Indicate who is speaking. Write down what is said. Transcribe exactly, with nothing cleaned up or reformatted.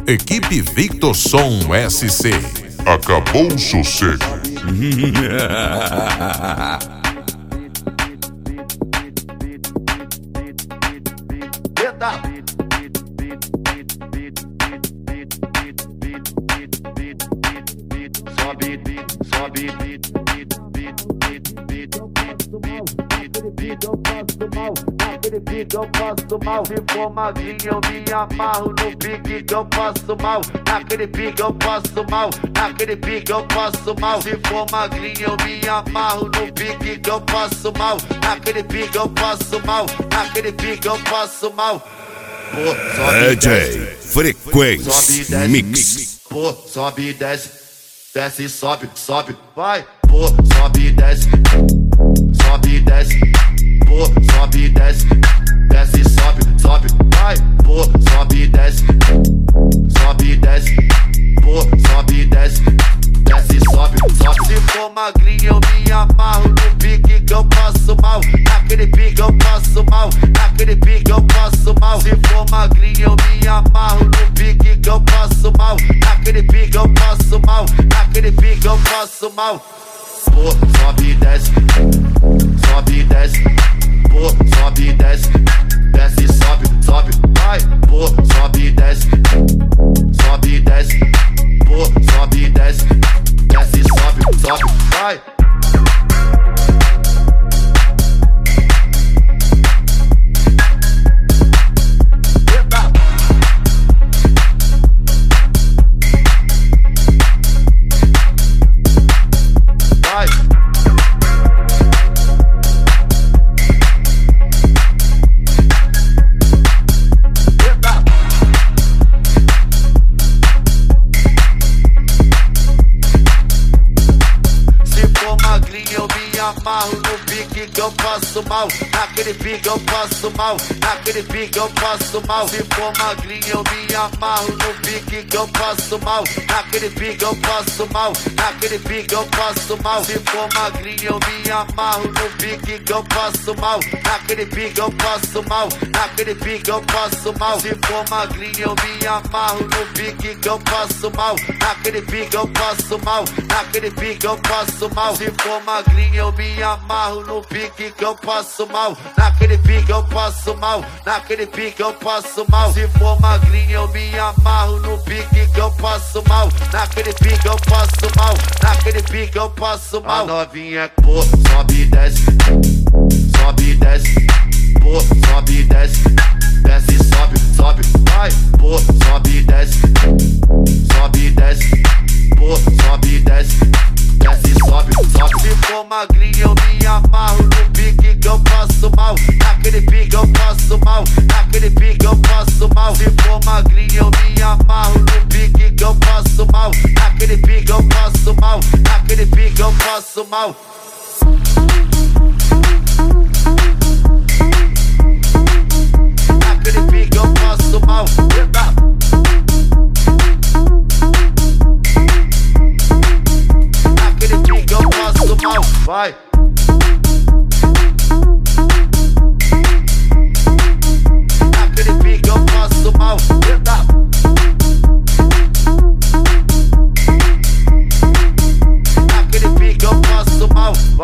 Speaker 1: Equipe Victor Som S C.
Speaker 2: Acabou o sossego.
Speaker 3: Sobe, sobe, eu passo mal, naquele pique eu passo mal. Se for magrinho eu me amarro no pique que eu passo mal. Naquele pique eu passo mal, naquele pique eu passo mal. Se for magrinho eu me amarro no pique que eu passo mal. Naquele pique eu passo mal, naquele pique eu passo mal. Pô, sobe,
Speaker 1: D J Frequência
Speaker 3: sobe, desce,
Speaker 1: Mix.
Speaker 3: pô, sobe e desce, desce, sobe, sobe, vai. Pô, sobe e desce, sobe e desce, pô, sobe e desce, desce, sobe, sobe, vai. Pô, sobe e desce, sobe e desce, pô, sobe e desce, desce, sobe, sobe. Se for magrinho eu me amarro no pique que eu passo mal. Naquele pique eu passo mal, naquele pique eu passo mal. Se for magrinho eu me amarro no pique que eu passo mal. Naquele pique eu passo mal, naquele pique eu passo mal. Pô, sobe e desce, sobe e desce, pô, sobe e desce, desce, sobe, sobe, vai. Pô, sobe e desce, sobe e desce, pô, sobe e desce, desce, sobe, sobe, vai. Eu me amarro no pique que eu passo mal. Naquele pique eu passo mal, naquele pique eu passo mal. Se for magrinho eu me amarro no pique que eu passo mal. Naquele pique eu passo mal, naquele pique eu passo mal. Se for magrinho eu me amarro no pique que eu passo mal. Naquele pique eu passo mal, naquele pique eu passo mal. Se for magrinho eu me amarro no pique que eu passo mal. Naquele pique eu passo mal, naquele pique eu passo mal. Se for magrinho eu me amarro no pique que eu passo mal. Naquele pique eu passo mal, naquele pique eu passo mal. Se for magrinho eu me amarro no pique que eu passo mal. Naquele pique eu passo mal, naquele pique eu passo mal. A novinha, pô, sobe e desce, sobe e desce, pô, sobe e desce, desce, sobe, sobe, vai. Pô, sobe e desce, sobe e desce, pô, sobe e desce, desce, sobe, sobe. Se for magrinho eu me amarro no pique que eu passo mal. Naquele pique eu passo mal, naquele pique eu passo mal. Se for magrinho eu me amarro no pique que eu passo mal. Naquele pique eu passo mal, naquele pique eu passo mal.